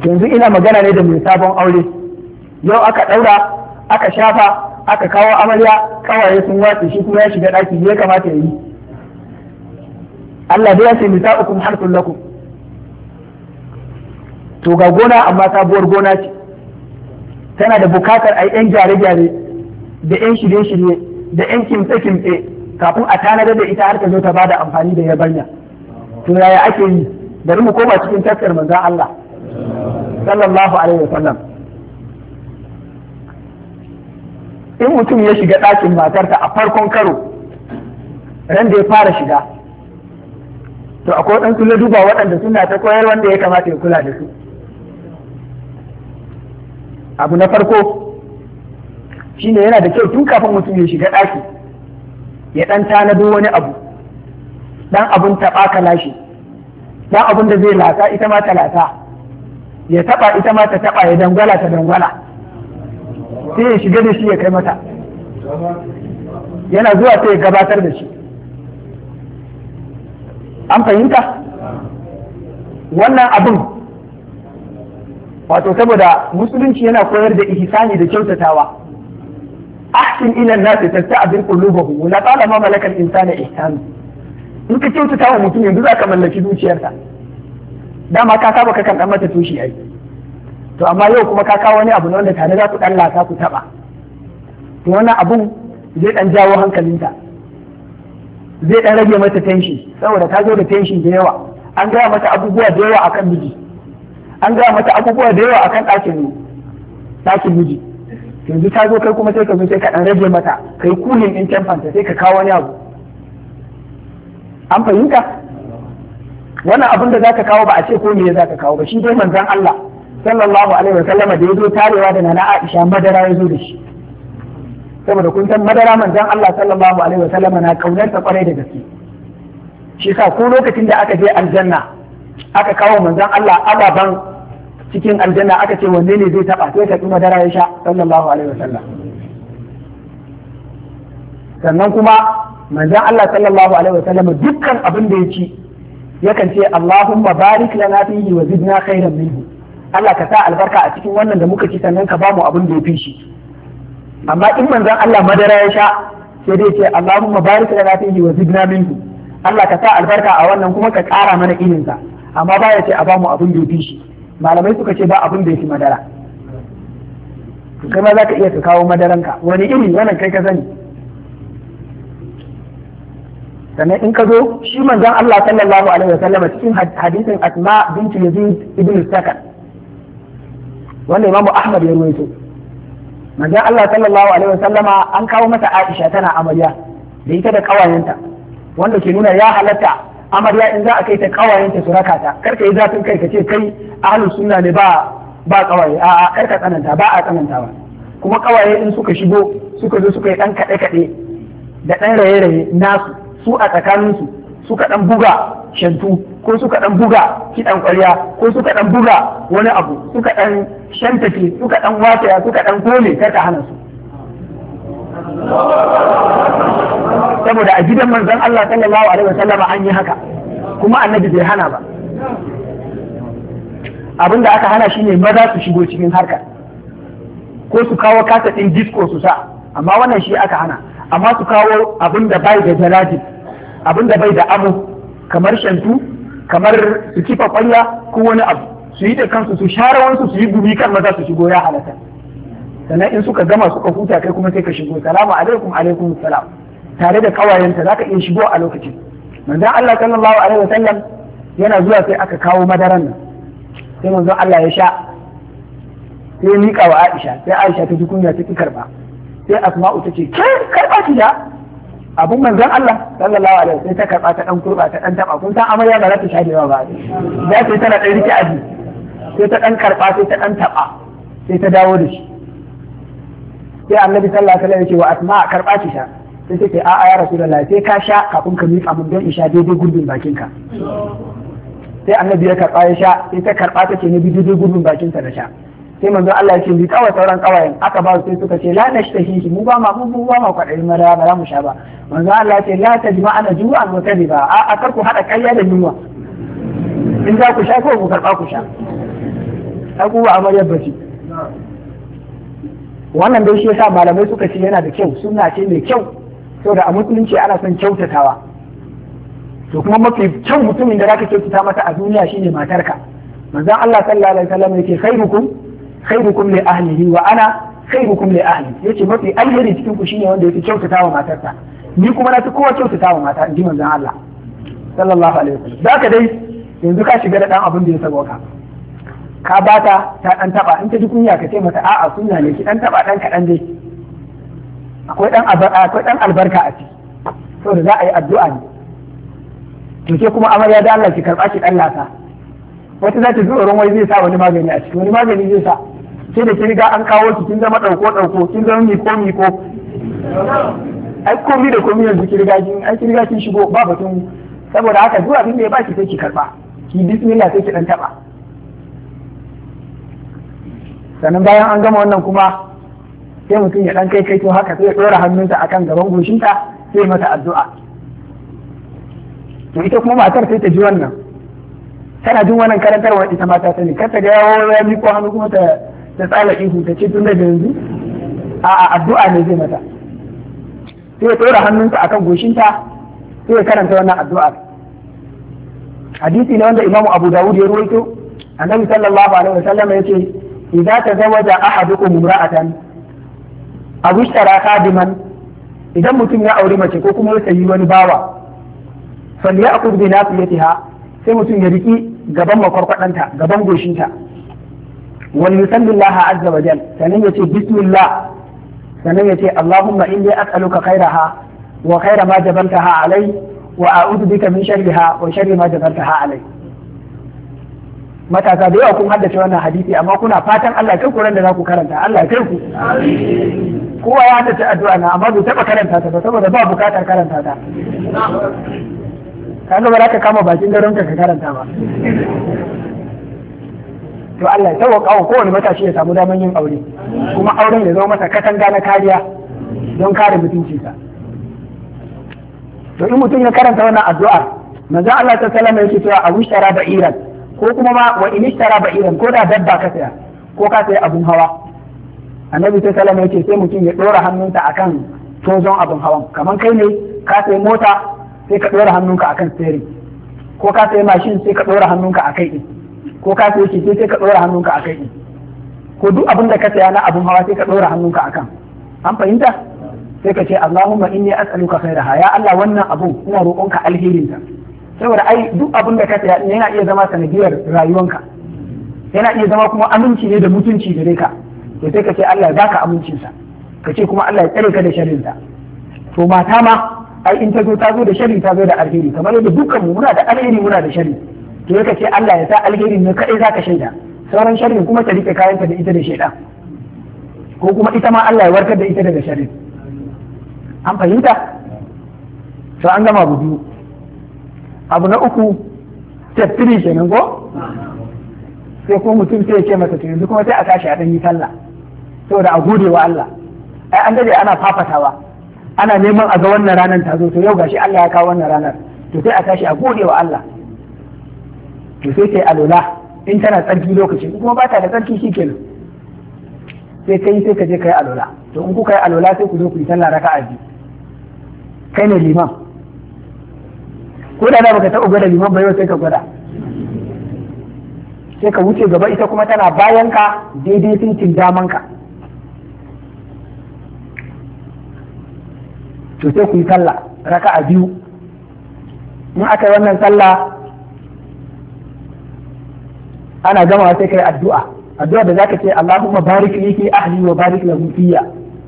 yanzu ina magana ne da mai sabon aure, yau aka ɗaura aka shafa aka kawo amarya, kawaye sun watsi shi kuma ya shiga ɗaki, ya kamata ya yi. Allah dai ya ce nisa'ukum harsun lakum. To ga gona amma sabuwar gona ce, tana da bukatar a yi ‘yan gyare-gyare da ‘yan shirye-shirye da ‘yan kimtse-kimtse kafin a tanadar da ita har ta zo ta bada amfani da yabanya. To yaya ake yi? Bari mu koma cikin tafsir manzon Allah sallallahu alaihi wasallam. In mutum ya shiga ɗakin matarsa a farkon karo, ran da ya fara shiga, to akwai waɗansu na duba waɗanda suna ta koyar wanda ya kamata ya kula da su. Abu na farko shine yana da kyau tun kafin mutum ya shiga ɗaki ya ɗan tanado wani abu, ɗan abun taɓa ka lashe, ɗan abun da zai lasa ita ma ta lasa, ya taɓa ita ma ta taɓa, ya dangwala ta dangwala, sai ya shiga da shi ya kai mata, yana zuwa sai ya gabatar da shi. An fahimta? Wannan abin wato saboda musulunci yana koyar da ihsani da kyautatawa. Ahsin ila an-nasi tasta'bir qulubahum wa la talama malaka al-insana ihsan. In ka kyautata wa mutum yanzu zaka mallaki zuciyarsa. Dama ka saba ka kan dan mata tushi ai. To amma yau kuma ka kawo wani abu ne wanda tare za ku dan lasa ku taba. To wannan abun zai dan jawo hankalinta. Zai dan rage mata tension saboda ta zo da tension da yawa. An gaya mata abubuwa da yawa akan miji. An gaya mata abubuwa da yawa akan ɗakin miji. Yanzu ta zo kai kuma sai ka zo sai ka ɗan rage mata, kai kulin in temfanta sai ka kawo wani abu. An fahimta? Wannan abin da zaka kawo ba a ce ko me zaka kawo ba, shi dai manzon Allah sallallahu alaihi wa sallama da ya zo tarewa da Nana Aisha madara ya zo da shi. Saboda kun san madara manzon Allah sallallahu alaihi wa sallama na kaunar ta kwarai da gaske. Shi sa ko lokacin da aka je aljanna aka kawo manzon Allah ababan cikin aljanna aka ce wanne ne zai taba sai ka kuma madara ya sha sallallahu alaihi wasallam. Sannan kuma manzon Allah sallallahu alaihi wasallam dukkan abin da ya ci yakan ce Allahumma barik lana fihi wa zidna khairan minhu. Allah ka sa albarka a cikin wannan da muka ci sannan ka bamu abin da ya fi shi. Amma in manzon Allah madara ya sha sai dai ce Allahumma barik lana fihi wa zidna minhu. Allah ka sa albarka a wannan kuma ka ƙara mana ilinsa. Amma ba ya ce a bamu abin da ya fi shi. Malamai suka ce ba abin da ya fi madara. Kai ma za ka iya ka kawo madaranka wani iri wannan kai ka sani. Sannan in ka zo shi manzon Allah sallallahu alaihi wasallam cikin hadisin Asma binti Yazid ibn Sakan wanda Imam Ahmad ya ruwaito. Manzon Allah sallallahu alaihi wasallam an kawo mata Aisha tana amarya da ita da kawayenta wanda ke nuna ya halatta amarya in za a kai ta kawayenta su raka ta, kar ka yi zafin kai ka ce kai ahlus sunna ne ba kawaye, a'a kar ka tsananta, ba a tsanantawa. Kuma kawaye in suka shigo suka zo suka yi dan kaɗe kaɗe da dan raye raye nasu su a tsakanin su suka dan buga shantu ko suka dan buga kidan ƙwarya ko suka dan buga wani abu suka dan shantace suka dan wataya suka dan kole kar ka hana su. Saboda a gidan manzon Allah sallallahu alaihi wasallam an yi haka kuma annabi bai hana ba. Abinda aka hana shine maza su shigo cikin harka ko su kawo kasa din disco su sa, amma wannan shi aka hana. Amma su kawo abinda bai da jalaji, abinda bai da amo kamar shantu, kamar su kifa kwanya ko wani abu, su yi da kansu su share wansu su yi gumi kan maza su shigo ya halatta. Sannan in suka gama suka huta kai kuma sai ka shigo, salamu alaikum alaikum salam, tare da kawayenta za ka iya shigo a lokacin. Manzon Allah sallallahu alaihi wasallam yana zuwa sai aka kawo madaran nan, sai manzon Allah ya sha, sai ya miƙa wa Aisha, sai Aisha ta ji kunya ta ki karba, sai Asma'u ta ce ke karba ki da abun manzon Allah sallallahu alaihi wasallam, sai ta karba ta dan kurba ta dan taba, kun san amarya ba za ta sha da yawa ba, da sai tana dan rike aji, sai ta dan karba sai ta dan taba, sai ta dawo da shi. Sai Annabi sallallahu alaihi wasallam ya ce wa Asma karba ki sha, sai take a'a ya Rasulullahi sai ka sha kafin ka miƙa mun don in sha daidai gurbin bakinka. Sai Annabi ya karba ya sha, sai ta karba ta ce ne bi daidai gurbin bakinsa da sha. Sai manzon Allah ya ce bi kawai sauran kawayen aka ba su, sai suka ce la nashtahi mu ba ma kwadayin madara ba za mu sha ba. Manzon Allah ya ce la tajma'ana ju'an wa kadhiba, a kar ku hada ƙarya da yunwa. In za ku sha ko ku karba ku sha. aku ba amaryar ba ce. Wannan dai shi yasa malamai suka ce yana da kyau, sunna ce mai kyau, saboda a musulunci ana son kyautatawa. To kuma mafi kyau mutumin da zaka kyautata mata a duniya shine matarka. Manzon Allah sallallahu alaihi wasallam yake khairukum li ahlihi wa ana khairukum li ahli. Yace mafi alheri cikin ku shine wanda yake kyautatawa matarsa. Ni kuma na fi kowa kyautatawa mata, inji manzon Allah sallallahu alaihi wasallam. Zaka dai yanzu ka shiga da dan abin da ya sabo ka bata ta dan taba, in ta ji kunya ka ce mata a'a kunya ne ki dan taba dan kadan dai, akwai dan albarka a ciki, saboda za a yi addu'a ne. To ke kuma amarya da Allah ki karba ki dan lasa, wata za ta zuwa wai zai sa wani magani a ciki, wani magani zai sa, sai da ki riga an kawo ki kin zama dauko kin zama miko ai komi da komi yanzu ki riga kin shigo ba batun. Saboda haka zuwa abin da ya baki sai ki karba, ki bismillah sai ki dan taba. Sannan bayan an gama wannan kuma sai mutum ya dan kai to haka sai ya dora hannunsa akan gaban goshinta sai mata addu'a. To ita kuma matar sai ta ji wannan, tana jin wannan karantarwa ita mata ta ne, kar ta ga ya miko hannu kuma ta tsala ihu ta ce tun daga yanzu a'a addu'a ne zai mata. Sai ya dora hannunsa akan goshinta sai ya karanta wannan addu'a. Hadisi ne wanda Imam Abu Dawud ya rawaito, Annabi sallallahu alaihi wasallam yace idza tazawaja ahadukum imra'atan aw ishtara khadiman, idan mutum ya auri mace ko kuma ya sayi wani bawa, falyakul bi nafiyatiha, sai mutum ya riki gaban makwarkwadanta, gaban goshinta, wal yusalli Allah azza wa jal, sanan yace bismillah, sanan yace Allahumma inni as'aluka khairaha wa khaira ma jabaltaha alai wa a'udhu bika min sharriha wa sharri ma jabaltaha alai. Matasa da yawa kun haddace wannan hadisi, amma kuna fatan Allah kai kuran da za ku karanta, Allah kai ku. Kowa ya haddace addu'a na, amma bai taba karanta ta ba saboda ba bukatar karanta ta. Kaga ba za ka kama bakin garon ka karanta ba. To Allah ya sauƙa wa kowane matashi ya samu daman yin aure, kuma auren ya zama masa katanga na kariya don kare mutuncinsa. To in mutum ya karanta wannan addu'ar, manzon Allah ta sallama yake cewa a wishtara ba'iran, ko kuma ma wa in ishtara ba'iran, ko da dabba ka saya ko ka saya abun hawa, Annabi sallallahu alaihi wasallam yake sai mutum ya dora hannunsa akan tozon abun hawan. Kaman kai ne ka sayi mota sai ka dora hannunka akan steering, ko ka sayi mashin sai ka dora hannunka akai din, ko ka sayi keke sai ka dora hannunka akai din, ko duk abin da ka saya na abun hawa sai ka dora hannunka akan. An fahimta? Sai ka ce Allahumma inni as'aluka khairaha, ya Allah wannan abun ina roƙonka alherinta. Saboda ai duk abin da ka saya yana iya zama sanadiyar rayuwanka, yana iya zama kuma aminci ne da mutunci gare ka. To sai ka ce Allah ya baka amincinsa, ka ce kuma Allah ya tsare ka da sharrinsa. To mata ma ai in ta zo da sharri, ta zo da alheri, kamar yadda dukkan mu muna da alheri muna da sharri. To ka ce Allah ya sa alheri ne kadai zaka shaida, sauran sharrin kuma ta rike kayanta da ita da shaidan, ko kuma ita ma Allah ya warkar da ita daga sharri. An fahimta? To an gama abu biyu. Abu na uku, step 3 kenan ko? Sai ko mutum sai ya ce masa to yanzu kuma sai a tashi a ɗan yi sallah, saboda a gode wa Allah. Ai an dade ana fafatawa, ana neman a ga wannan ranar ta zo, to yau gashi Allah ya kawo wannan ranar, to sai a tashi a gode wa Allah. To sai kai alola in tana tsarki lokaci, kuma ba ta da tsarki shikenan. Sai ka je kai alola. To in kuka yi alola sai ku zo ku yi sallah raka'a biyu. Kai ne liman. Ko da baka taɓa gwada liman ba yau sai ka gwada. Sai ka wuce gaba, ita kuma tana bayan ka daidai sintin daman ka. To sai ku yi sallah raka'a biyu. In aka yi wannan sallah ana gama sai kai addu'a da zaka ce Allahumma barik li fi ahli wa barik lahu fiyya.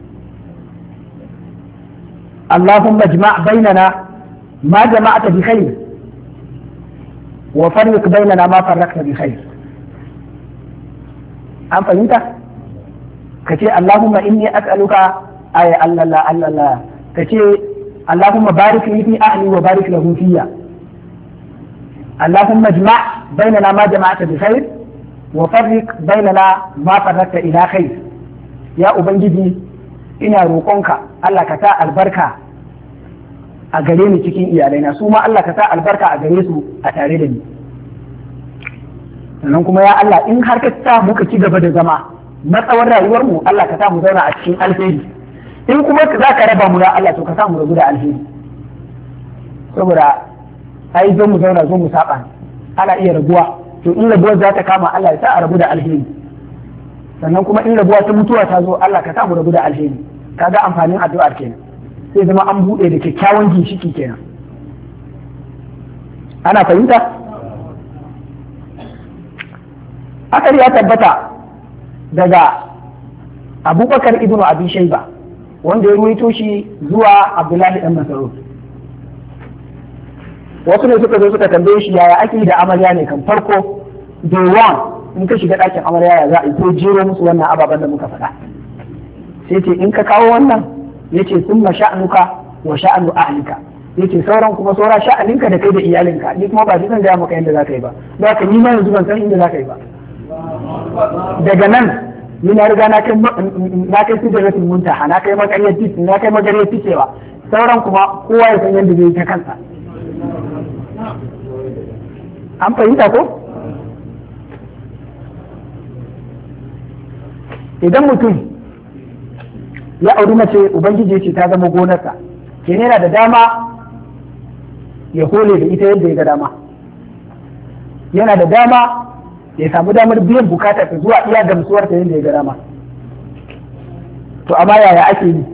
Allahumma ijma' bainana ma jama'ta bi khair wa farriq bainana ma farraqta bi khair. An fahimta? Ka ce Allahumma inni as'aluka ay Allah ka ce Allahumma barik li fi ahli wa barik lahu fiyya. Allahumma ijma' bainana ma jama'ta bi khair wa farriq bainana ma farraqta ila khair. Ya ubangiji ina roƙonka Allah ka sa albarka a gare ni cikin iyalaina, su ma Allah ka sa albarka a gare su a tare da ni. sannan kuma ya Allah in har ka sa muka ci gaba da zama na tsawon rayuwar mu Allah ka sa mu zauna a cikin alheri, in kuma za ka raba mu ya Allah to ka sa mu rabu da alheri, saboda ai zo mu zauna zo mu saba ana iya rabuwa, to in rabuwar za ta kama Allah ya sa a rabu da alheri, sannan kuma in rabuwa ta mutuwa ta zo Allah ka sa mu rabu da alheri. Kaga amfanin addu'ar kenan, sai zama an buɗe da kyakkyawan ginshiki kenan. Ana fahimta? Akari ya tabbata daga Abubakar ibn Abi Shayba wanda ya ruwaito shi zuwa Abdullahi dan Mas'ud. Wasu ne suka zo suka tambaye shi yaya ake da amarya ne kan farko day one in ka shiga ɗakin amarya ya za a yi ko jero musu wannan ababen da muka faɗa. Sai ce in ka kawo wannan yace summa sha'anuka wa sha'anu ahlika, yace sauran kuma saura sha'aninka da kai da iyalinka, ni kuma ba zan gaya maka yadda za ka yi ba, don haka ni ma yanzu ban san inda za ka yi ba. Daga nan ni na riga na kai sidratul muntaha, na kai magariyar titi, na kai magariyar ticewa, sauran kuma kowa ya san yadda zai yi ta kansa. An fahimta ko? Idan mutum ya auri mace ubangiji ce ta zama gonarsa, ke yana da dama ya hole da ita yadda ya ga dama, yana da dama ya samu damar biyan bukatar ta zuwa iya gamsuwar ta yadda ya ga dama. To amma yaya ake yi?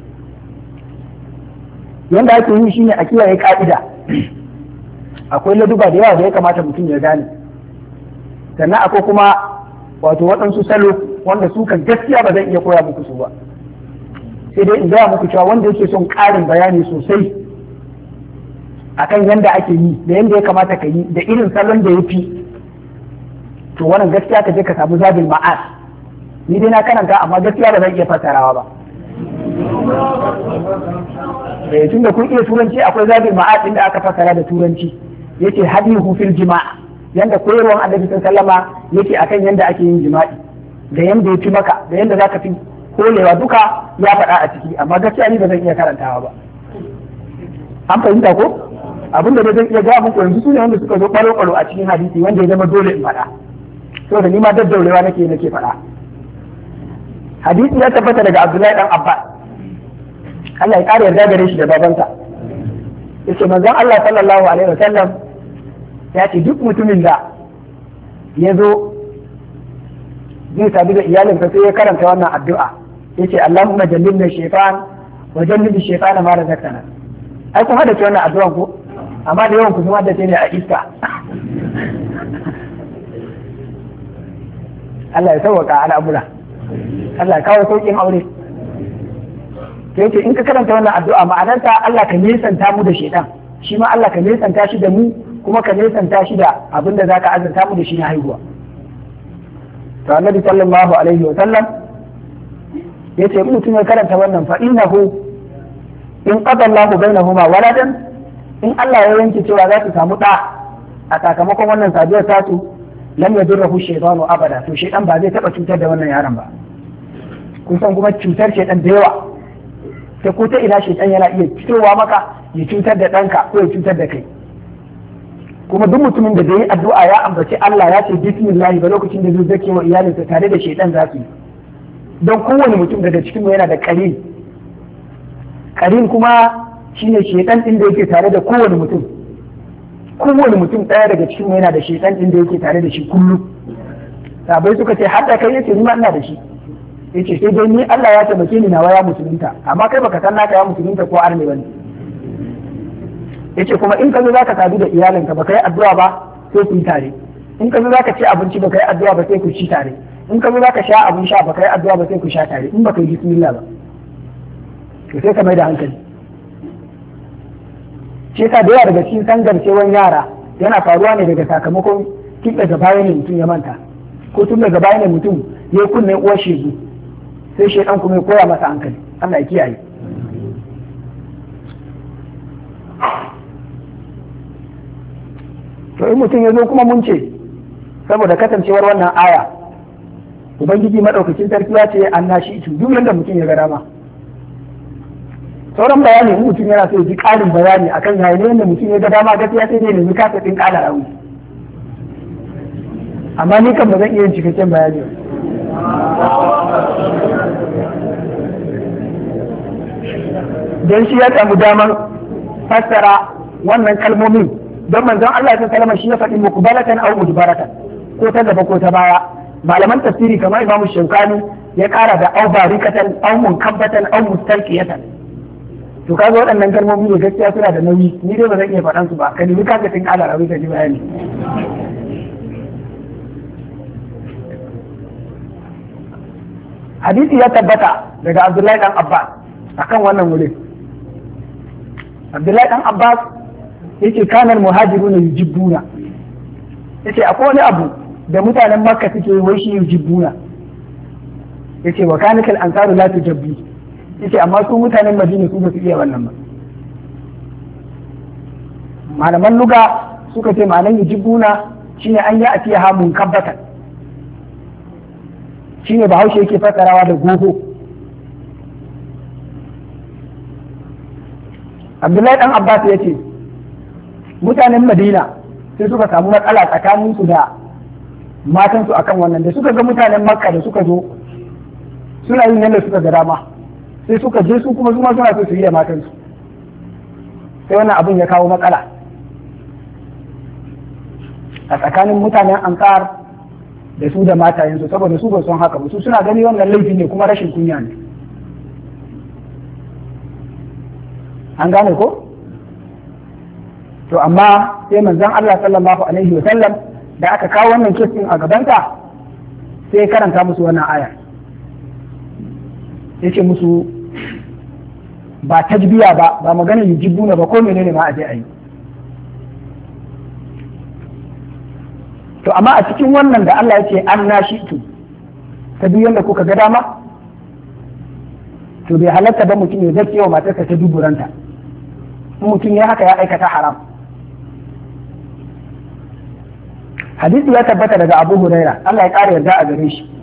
Yanda ake yi shine a kiyaye ka'ida. Akwai laduba da yawa da ya kamata mutum ya gane, sannan akwai kuma wato waɗansu salo wanda su kan gaskiya ba zan iya koya muku su ba, sai dai in gaya muku cewa wanda yake son ƙarin bayani sosai akan yanda ake yi da yanda ya kamata ka yi da irin salon da ya fi, to wannan gaskiya ka je ka samu Zadul Ma'ad. Ni dai na karanta amma gaskiya ba zan iya fassarawa ba. Tun da kun iya turanci akwai Zadul Ma'ad inda aka fassara da turanci, yace hadihu fil jima'a, yanda koyarwar Annabi sallama yake akan yanda ake yin jima'i da yanda ya fi maka da yanda zaka fi kolewa duka ya faɗa a ciki, amma gaskiya ni ba zan iya karantawa ba. An fahimta ko? Abin da zan iya gaya muku yanzu sune wanda suka zo ɓalo-ɓalo a cikin hadisi wanda ya zama dole in faɗa, saboda ni ma daddaurewa nake faɗa. Hadisi ya tabbata daga Abdullahi dan Abbas, Allah ya ƙara yarda gare shi da babansa, yace manzon Allah sallallahu alaihi wasallam ya ce duk mutumin da ya zo zai sadu da iyalinsa sai ya karanta wannan addu'a, yace Allahumma jannibna shaytan wa jannibi shaytana ma razaqtana. Ai kun hada ce wannan addu'an ko, amma da yawan ku sun hada ce ne a iska. Allah ya sauwaka al'amura, Allah ya kawo sauƙin aure. Sai ce in ka karanta wannan addu'a ma'anarta Allah ka nesanta mu da shaitan, shi ma Allah ka nesanta shi da mu, kuma ka nesanta shi da abin da zaka azurta mu da shi na haihuwa. To Annabi sallallahu alaihi wa sallam yace in mutum ya karanta wannan fa innahu in qada Allahu bainahuma waladan, in Allah ya yanke cewa za su samu da a sakamakon wannan saduwar tasu, lam yadurruhu shaytanu abada, to shaytan ba zai taba cutar da wannan yaron ba. Kun san kuma cutar shaytan da yawa, sai ko ta ina shaytan yana iya fitowa maka ya cutar da ɗanka ko ya cutar da kai. Kuma duk mutumin da zai yi addu'a ya ambaci Allah ya ce bismillah ba lokacin da zai zake wa iyalinsa tare da shaytan za su yi. Don kowane mutum daga cikin yana da qarin. Qarin kuma shine shaytan din da yake tare da kowane mutum. Kowane mutum ɗaya daga cikin yana da shaytan din da yake tare da shi kullum. Sabai suka ce har da kai yace ni ma ina da shi. Yace sai dai ni Allah ya taimake ni nawa ya musulunta, amma kai baka san naka ya musulunta ko arme bane. Yace kuma in ka zo zaka sadu da iyalinka baka yi addu'a ba sai ku yi tare, in ka zo zaka ci abinci baka yi addu'a ba sai ku ci tare, in ka zo zaka sha abin sha baka yi addu'a ba sai ku sha tare, in baka yi bismillah ba to sai ka mai da hankali. Shi yasa da yawa daga cikin sangarcewan yara yana faruwa ne daga sakamakon tun daga baya ne mutum ya manta, ko tun daga baya ne mutum ya kunne uwar shegu, sai shaidan kuma ya koya masa hankali. Allah ya kiyaye. To in mutum ya zo kuma mun ce saboda kasancewar wannan aya ubangiji madaukakin sarki ya ce an nashi itu duk yanda mutum ya ga dama. Sauran bayani in mutum yana so ya ji ƙarin bayani akan yayin yanda mutum ya ga dama gaskiya sai dai nemi kasa ɗin ƙala rauni. amma ni kan ba zan iya yin cikakken bayani. Don shi ya samu damar fassara wannan kalmomin, don manzon Allah ta salama shi ya faɗi muqbalatan aw mudbaratan, ko ta gaba ko ta baya. Malaman tafsiri kamar Imam Shaukani ya ƙara da aw barikatan aw munkabbatan aw mustalqiyatan. To kaga waɗannan kalmomi ne gaskiya suna da nauyi, ni dai ba zan iya faɗan su ba, ka nemi kaga tin ala rawi ka ji bayani. Hadisi ya tabbata daga Abdullahi dan Abbas akan wannan wurin. Abdullahi dan Abbas yace kanar muhajiruna yujibbuna, yace akwai wani abu da mutanen Makka suke wai shi yujibbuna, yace wa kanatul ansaru la tujabbi, yace amma su mutanen Madina su ba su iya wannan ba. Malaman luga suka ce ma'anan yujibbuna shine an yi atiya hamun kabbatan, shine Bahaushe yake fassarawa da goho. Abdullahi dan Abbas ya ce mutanen Madina sai suka samu matsala tsakanin su da matan su akan wannan, da suka ga mutanen Makka da suka zo suna yin yadda suka ga dama, sai suka je su kuma suna so su yi da matan su, sai wannan abin ya kawo matsala a tsakanin mutanen Ansar da su da matayensu, saboda su ba son haka ba, su suna gani wannan laifi ne kuma rashin kunya ne. An gane ko? To amma sai manzon Allah sallallahu alaihi wa sallam da aka kawo wannan kesin a gabanta sai karanta musu wannan aya, yace musu ba tajbiya ba maganar yujibuna ba, ko menene ma a je a yi. To amma a cikin wannan da Allah ya ce an nashitu ta duk yanda kuka ga dama, to bai halatta ba mutum ya zarce wa matarsa ta duburanta. In mutum ya haka ya aikata haram. Hadisi ya tabbata daga Abu Huraira, Allah ya ƙara yarda a gare shi,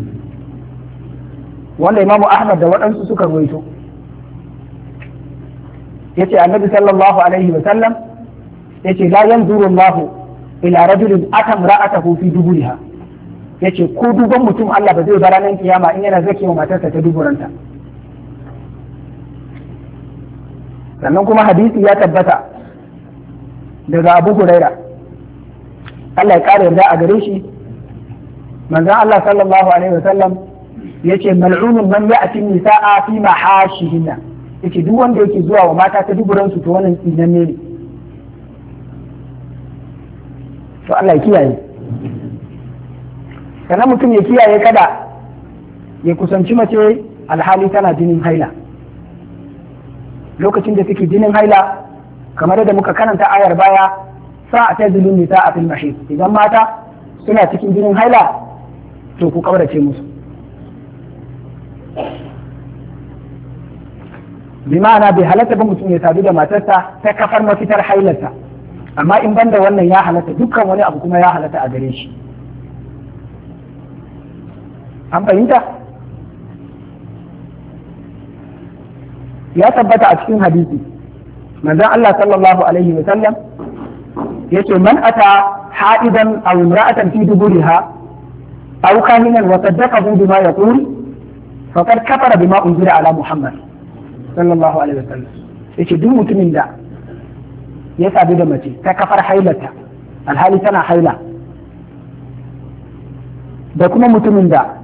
wanda Imam Ahmad da waɗansu suka rawaito. Yace Annabi sallallahu alaihi wa sallam yace la yanzuru Allahu ila rajulin atam ra'atahu fi duburiha, yace ko duban mutum Allah ba zai bar ranar kiyama in yana zakewa matarsa ta duburanta. Sannan kuma hadisi ya tabbata daga Abu Huraira, Allah ya ƙara yarda a gare shi, manzon Allah sallallahu alaihi wa sallam yace mal'unun man ya'ti nisaa fi mahashihinna, yace duk wanda yake zuwa wa mata ta duburansu to wannan tsinanne ne. To Allah ya kiyaye. Sannan mutum ya kiyaye kada ya kusanci mace alhali tana jinin haila. Lokacin da take jinin haila, kamar da muka karanta ayar baya, sa ta zulun nisa a fil mahid, idan mata suna cikin jinin haila to ku kaurace musu. Bi ma'ana bai halatta ba mutum ya sadu da matarsa ta kafar mafitar hailarta, amma in banda wannan ya halatta, dukkan wani abu kuma ya halatta a gare shi. An fahimta? Ya tabbata a cikin hadisi, manzon Allah sallallahu alaihi wa sallam yace man ata ha'idan aw imra'atan fi duburiha aw kahinan wa saddaqahu bima yaqul faqad kafara bima unzila ala Muhammad sallallahu alaihi wa sallam. Yace duk mutumin da ya sadu da mace ta kafar hailata alhali tana haila, da kuma mutumin da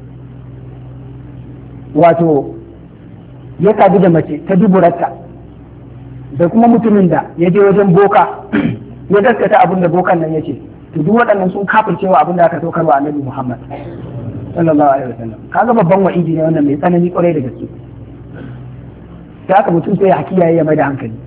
wato ya sadu da mace ta duburarta, da kuma mutumin da ya je wajen boka ya gaskata abin da bokan nan ya ce, to duk waɗannan sun kafircewa abin da aka saukarwa annabi Muhammad sallallahu alaihi wasallam. Kaga babban wa'idi ne wannan mai tsanani kwarai da gaske. Da haka mutum sai ya kiyaye ya mai da hankali.